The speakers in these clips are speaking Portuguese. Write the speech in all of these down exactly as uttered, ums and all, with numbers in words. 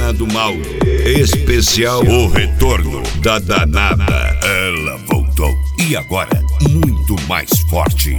finado Mauro. Especial O Retorno da Danada. Ela voltou e agora muito mais forte.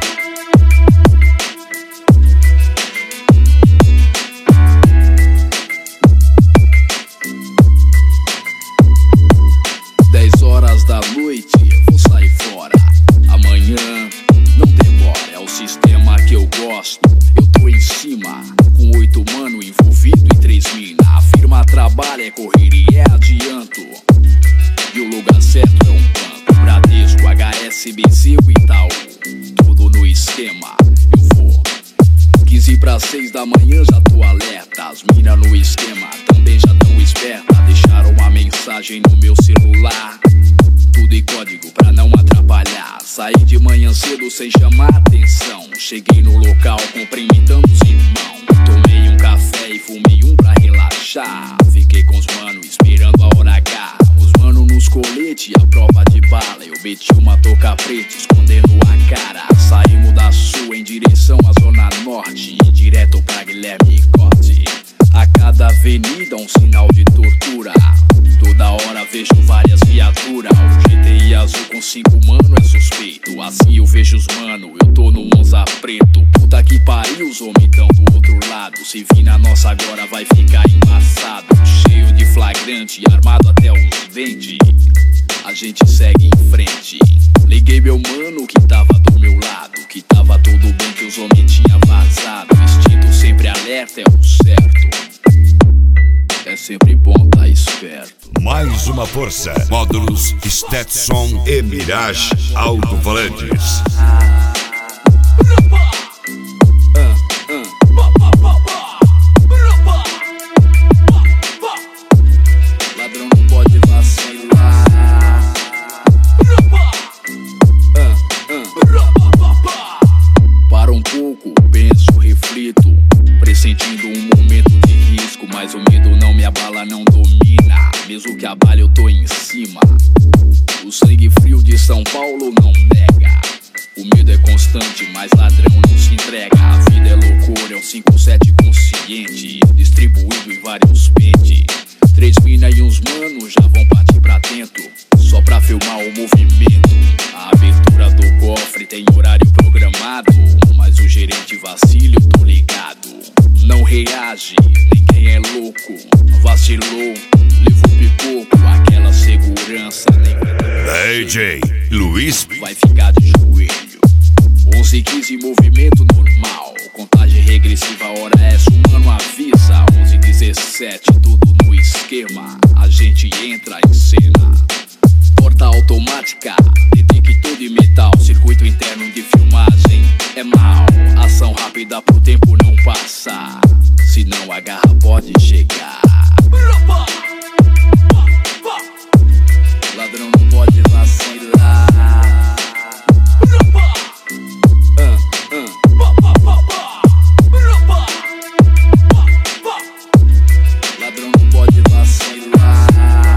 dez horas da noite, vou sair fora. Amanhã não demora, é o sistema que eu gosto. Eu tô em cima, com oito mano envolvido e três mina. A firma trabalha, é correria, é adianto. E o lugar certo é um banco, Bradesco, H S B C, o Itaú. Tudo no esquema, eu vou. quinze para seis da manhã já tô alerta. As mina no esquema também já tão esperta. Deixaram uma mensagem no meu celular, tudo em código pra não atrapalhar. Saí de manhã cedo sem chamar atenção. Cheguei no local cumprimentando os irmãos. Tomei um café e fumei um pra relaxar. Fiquei com os mano esperando a hora H. Os mano nos colete, a prova de bala. Eu meti uma touca preta escondendo a cara. Saímos da sul em direção à zona norte, direto pra Guilherme Corte. A cada avenida um sinal de tortura. Toda hora vejo várias viaturas. O G T I azul com cinco mano é suspeito. Assim eu vejo os mano, eu tô no Monza preto. Puta que pariu, os homens tão do outro lado. Se vir na nossa agora vai ficar embaçado. Cheio de flagrante, armado até os dentes. A gente segue em frente. Liguei meu mano que tava do meu lado, que tava tudo bem, que os homens tinham vazado. Instinto sempre alerta, é o certo. É sempre bom tá esperto. Mais uma força. Módulos Stetson e Mirage Alto-Falantes. Ladrão não pode vacilar. Para um pouco, penso, reflito, pressentindo um momento de risco. Mas o medo não me abala, não domina. Mesmo que abale eu tô em cima. O sangue frio de São Paulo não nega. O medo é constante, mas ladrão não se entrega. A vida é loucura, é um cinco sete consciente, distribuído em vários pentes. Três mina e uns manos já vão partir pra dentro, só pra filmar o movimento. A abertura do cofre tem horário programado, mas o gerente vacila, eu tô ligado. Não reage, ninguém é louco. Vacilou, levou pipoco. Aquela segurança nem D J Luiz vai ficar de joelho. Onze e quinze, movimento normal. Contagem regressiva, hora essa, o mano avisa. Onze e dezessete, tudo no esquema. A gente entra em cena. Porta automática, detector de metal. Circuito interno de filmagem é mal. Ação rápida pro tempo não passar, senão a garra pode chegar. Ladrão não pode vacilar. uh, uh. Ladrão não pode vacilar.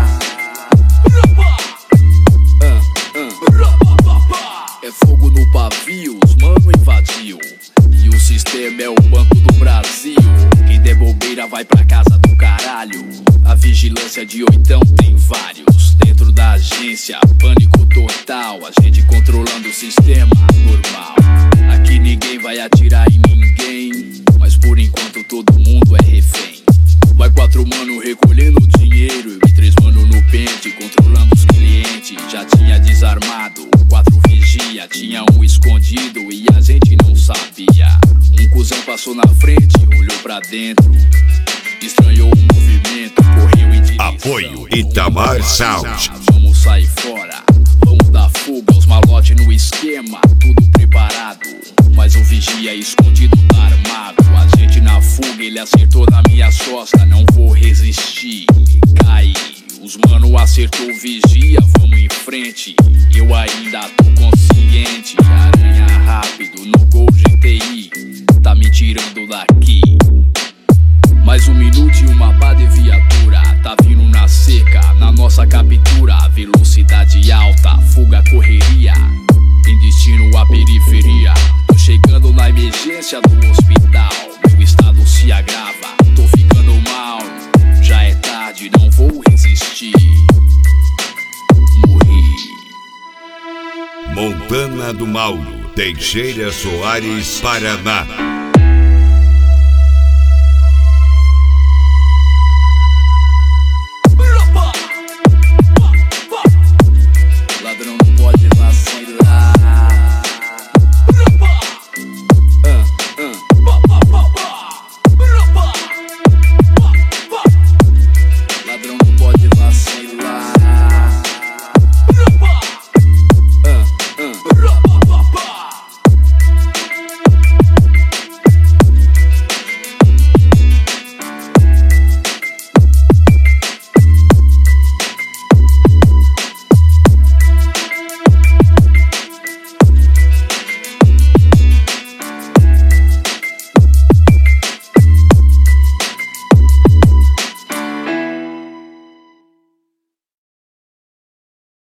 uh, uh. É fogo no pavio, os mano invadiu. E o sistema é o Banco do Brasil. Quem der bobeira vai pra casa do caralho. A vigilância de oitão tem vários. Dentro da agência, pânico total. A gente controlando o sistema normal. Aqui ninguém vai atirar em ninguém, mas por enquanto todo mundo é refém. Vai quatro mano recolhendo dinheiro e três mano no pente, controlando os clientes. Já tinha desarmado, quatro vigia, tinha um escondido e a gente não sabia. Um cuzão passou na frente, olhou pra dentro, estranhou o movimento, correu em direção. Apoio Itamar Sound. Vamos sair fora, vamos dar fuga. Os malotes no esquema, tudo preparado, mas o vigia escondido tá armado. A gente na fuga, ele acertou na minha costa. Não vou resistir, caí. Os mano acertou o vigia, vamos em frente. Eu ainda tô consciente. Aranha rápido no Gol G T I, tá me tirando daqui. Mais um minuto e uma pá de viatura tá vindo na seca, na nossa captura. Velocidade alta, fuga, correria, em destino à periferia. Tô chegando na emergência do hospital, meu estado se agrava, tô ficando mal, já é vontade, não vou resistir. Morri. Montana do Mauro, Teixeira Soares, Paraná.